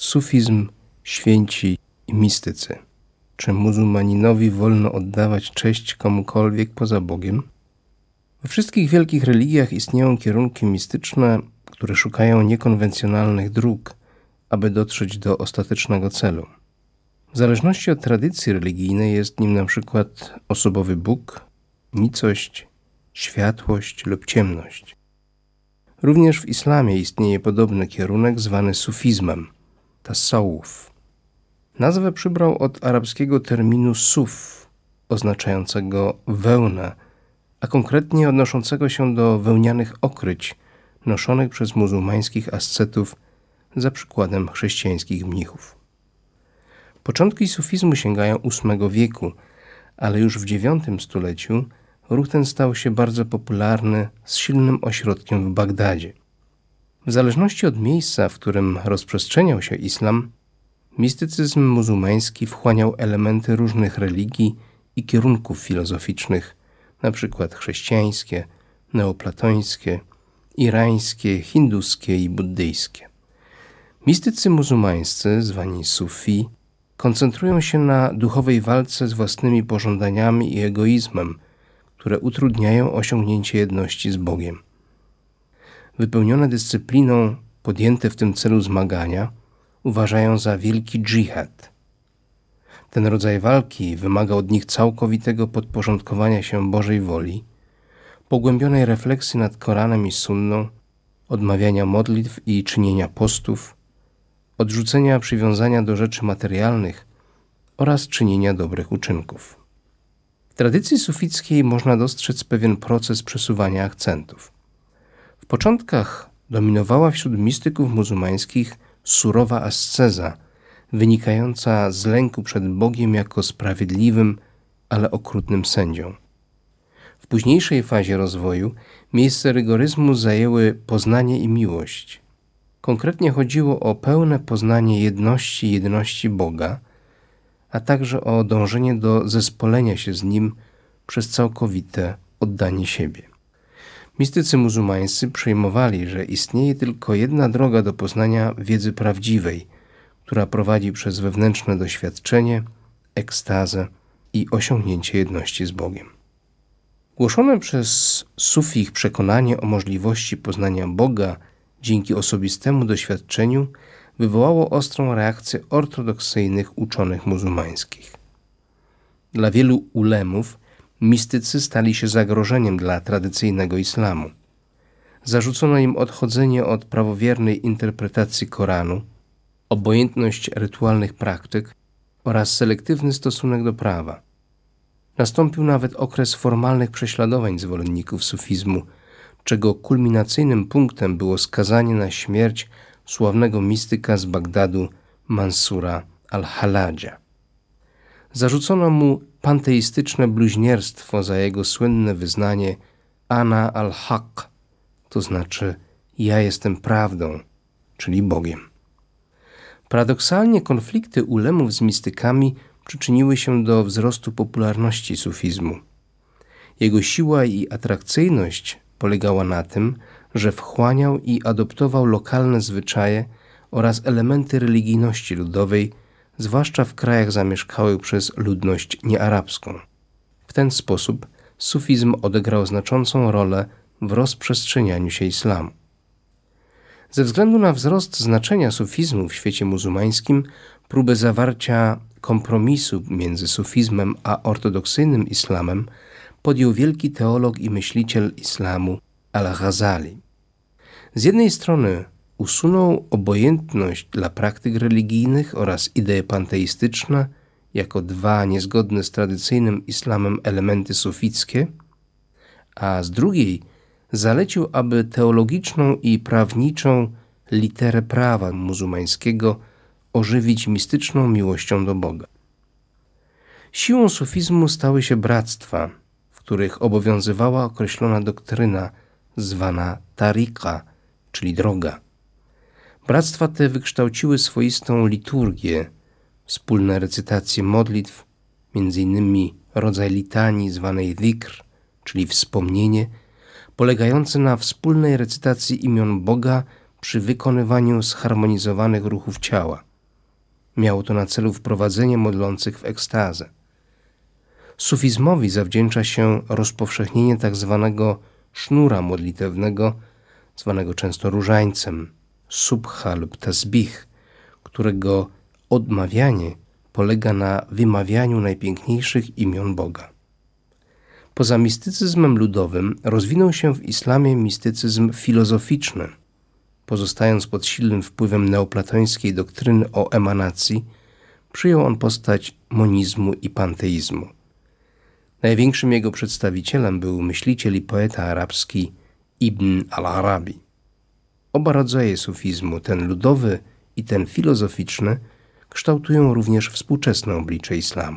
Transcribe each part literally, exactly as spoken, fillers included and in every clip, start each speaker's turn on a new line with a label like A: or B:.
A: Sufizm, święci i mistycy. Czy muzułmaninowi wolno oddawać cześć komukolwiek poza Bogiem? We wszystkich wielkich religiach istnieją kierunki mistyczne, które szukają niekonwencjonalnych dróg, aby dotrzeć do ostatecznego celu. W zależności od tradycji religijnej jest nim na przykład osobowy Bóg, nicość, światłość lub ciemność. Również w islamie istnieje podobny kierunek zwany sufizmem, tasawwuf. Nazwę przybrał od arabskiego terminu suf, oznaczającego wełnę, a konkretnie odnoszącego się do wełnianych okryć noszonych przez muzułmańskich ascetów za przykładem chrześcijańskich mnichów. Początki sufizmu sięgają ósmego wieku, ale już w dziewiątym stuleciu ruch ten stał się bardzo popularny z silnym ośrodkiem w Bagdadzie. W zależności od miejsca, w którym rozprzestrzeniał się islam, mistycyzm muzułmański wchłaniał elementy różnych religii i kierunków filozoficznych, np. chrześcijańskie, neoplatońskie, irańskie, hinduskie i buddyjskie. Mistycy muzułmańscy, zwani sufi, koncentrują się na duchowej walce z własnymi pożądaniami i egoizmem, które utrudniają osiągnięcie jedności z Bogiem. Wypełnione dyscypliną podjęte w tym celu zmagania uważają za wielki dżihad. Ten rodzaj walki wymaga od nich całkowitego podporządkowania się Bożej woli, pogłębionej refleksji nad Koranem i Sunną, odmawiania modlitw i czynienia postów, odrzucenia przywiązania do rzeczy materialnych oraz czynienia dobrych uczynków. W tradycji sufickiej można dostrzec pewien proces przesuwania akcentów. W początkach dominowała wśród mistyków muzułmańskich surowa asceza, wynikająca z lęku przed Bogiem jako sprawiedliwym, ale okrutnym sędzią. W późniejszej fazie rozwoju miejsce rygoryzmu zajęły poznanie i miłość. Konkretnie chodziło o pełne poznanie jedności i jedyności Boga, a także o dążenie do zespolenia się z Nim przez całkowite oddanie siebie. Mistycy muzułmańscy przyjmowali, że istnieje tylko jedna droga do poznania wiedzy prawdziwej, która prowadzi przez wewnętrzne doświadczenie, ekstazę i osiągnięcie jedności z Bogiem. Głoszone przez sufich przekonanie o możliwości poznania Boga dzięki osobistemu doświadczeniu wywołało ostrą reakcję ortodoksyjnych uczonych muzułmańskich. Dla wielu ulemów mistycy stali się zagrożeniem dla tradycyjnego islamu. Zarzucono im odchodzenie od prawowiernej interpretacji Koranu, obojętność rytualnych praktyk oraz selektywny stosunek do prawa. Nastąpił nawet okres formalnych prześladowań zwolenników sufizmu, czego kulminacyjnym punktem było skazanie na śmierć sławnego mistyka z Bagdadu Mansura al-Haladzia. Zarzucono mu panteistyczne bluźnierstwo za jego słynne wyznanie Ana al-Haq, to znaczy ja jestem prawdą, czyli Bogiem. Paradoksalnie konflikty ulemów z mistykami przyczyniły się do wzrostu popularności sufizmu. Jego siła i atrakcyjność polegała na tym, że wchłaniał i adoptował lokalne zwyczaje oraz elementy religijności ludowej, zwłaszcza w krajach zamieszkałych przez ludność niearabską. W ten sposób sufizm odegrał znaczącą rolę w rozprzestrzenianiu się islamu. Ze względu na wzrost znaczenia sufizmu w świecie muzułmańskim, próbę zawarcia kompromisu między sufizmem a ortodoksyjnym islamem podjął wielki teolog i myśliciel islamu al-Ghazali. Z jednej strony usunął obojętność dla praktyk religijnych oraz idee panteistyczne jako dwa niezgodne z tradycyjnym islamem elementy sufickie, a z drugiej zalecił, aby teologiczną i prawniczą literę prawa muzułmańskiego ożywić mistyczną miłością do Boga. Siłą sufizmu stały się bractwa, w których obowiązywała określona doktryna zwana tariqa, czyli droga. Bractwa te wykształciły swoistą liturgię, wspólne recytacje modlitw, między innymi rodzaj litanii zwanej dhikr, czyli wspomnienie, polegające na wspólnej recytacji imion Boga przy wykonywaniu zharmonizowanych ruchów ciała. Miało to na celu wprowadzenie modlących w ekstazę. Sufizmowi zawdzięcza się rozpowszechnienie tak zwanego sznura modlitewnego, zwanego często różańcem, subha lub tasbih, którego odmawianie polega na wymawianiu najpiękniejszych imion Boga. Poza mistycyzmem ludowym rozwinął się w islamie mistycyzm filozoficzny. Pozostając pod silnym wpływem neoplatońskiej doktryny o emanacji, przyjął on postać monizmu i panteizmu. Największym jego przedstawicielem był myśliciel i poeta arabski Ibn al-Arabi. Oba rodzaje sufizmu, ten ludowy i ten filozoficzny, kształtują również współczesne oblicze islamu.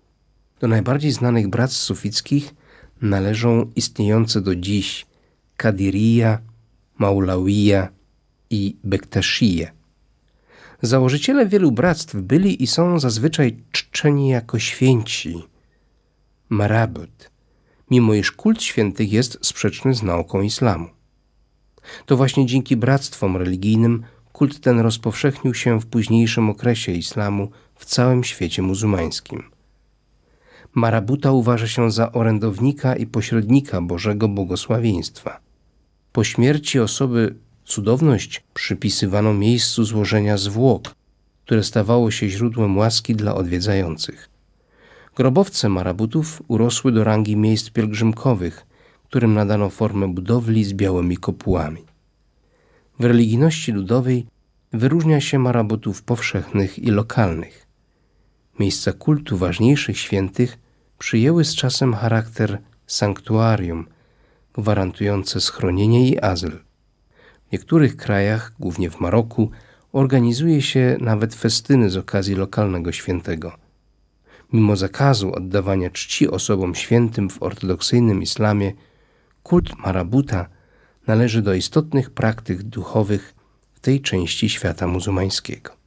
A: Do najbardziej znanych bractw sufickich należą istniejące do dziś Kadirija, Maulawija i Bektaszije. Założyciele wielu bractw byli i są zazwyczaj czczeni jako święci, marabut, mimo iż kult świętych jest sprzeczny z nauką islamu. To właśnie dzięki bractwom religijnym kult ten rozpowszechnił się w późniejszym okresie islamu w całym świecie muzułmańskim. Marabuta uważa się za orędownika i pośrednika Bożego błogosławieństwa. Po śmierci osoby cudowność przypisywano miejscu złożenia zwłok, które stawało się źródłem łaski dla odwiedzających. Grobowce marabutów urosły do rangi miejsc pielgrzymkowych, którym nadano formę budowli z białymi kopułami. W religijności ludowej wyróżnia się marabutów powszechnych i lokalnych. Miejsca kultu ważniejszych świętych przyjęły z czasem charakter sanktuarium, gwarantujące schronienie i azyl. W niektórych krajach, głównie w Maroku, organizuje się nawet festyny z okazji lokalnego świętego. Mimo zakazu oddawania czci osobom świętym w ortodoksyjnym islamie, kult marabuta należy do istotnych praktyk duchowych w tej części świata muzułmańskiego.